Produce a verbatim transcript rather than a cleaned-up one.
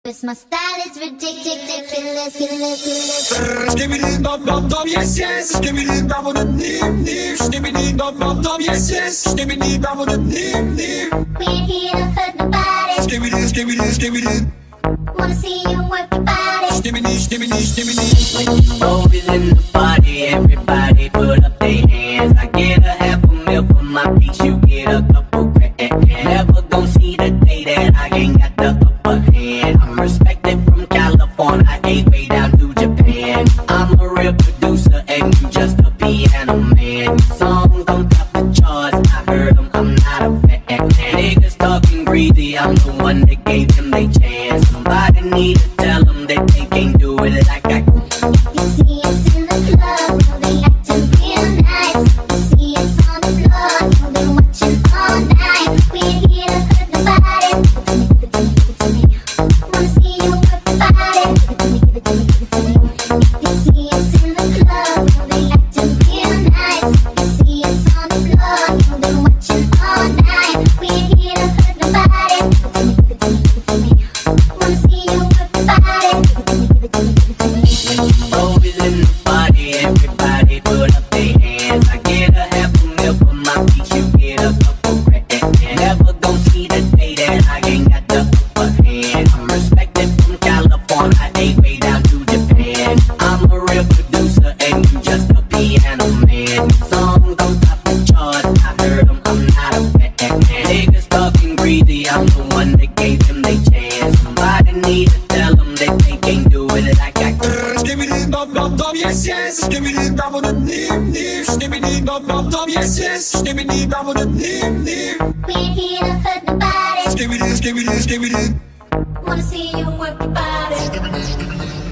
Cause my style is ridiculous, ridiculous. Skibbity dum dum dum, yes yes. Skibbity dum dum dim dim. Skibbity dum dum dum, yes yes. Skibbity dum dum dim dim. We ain't here to hurt nobody. Skibbity skibbity skibbity. Wanna see you work your body. Skibbity skibbity skibbity. When the stove is in the party, everybody put up their hands. I get a half a mil for my piece, you get a couple grand. Never gon' see the day that I ain't got the upper hand. I'm respected from California, I ain't way down to Japan. I'm a real producer and you just a piano man. Songs on top the charts, I heard them, I'm not a fan. Niggas talking greedy, I'm the one that gave them they chance. Somebody need to tell them that they can't do it like I can. You see us in the club, know they acting real nice. You see us on the floor, know they watching all night. We ain't here to hurt nobody. Give it to me, give it to me, give it to me. Wanna see you work your body. Give it to me, give it to me, give it to me. You see us in the club, know they acting real nice. You see us on the floor, know they watching all night. We ain't here to hurt nobody. Give it to me, give it to me, give it to me. Wanna see you work your body. Give it to me, give it to me, give it to me. Stove is in the party, everybody put up their hands. I get a half a mil for my piece, you get a couple grand. Never gon' see the day that I ain't got the upper hand. I'm respected from California, I ain't way down to Japan. I'm a real producer and you just a piano man. Songs on top the charts, I heard them, I'm not a fan. Niggas talking greedy, I'm the one that gave them they chance. Somebody need to tell them that they can't do it like I can. Skibbity dum dum dum, yes yes. Skibbity dum dum dim dim. Skibbity dum dum dum, yes yes. Skibbity dum dum dim dim. We ain't here to hurt nobody. Skibbity skibbity skibbity. Wanna see you work your body. Skibbity skibbity.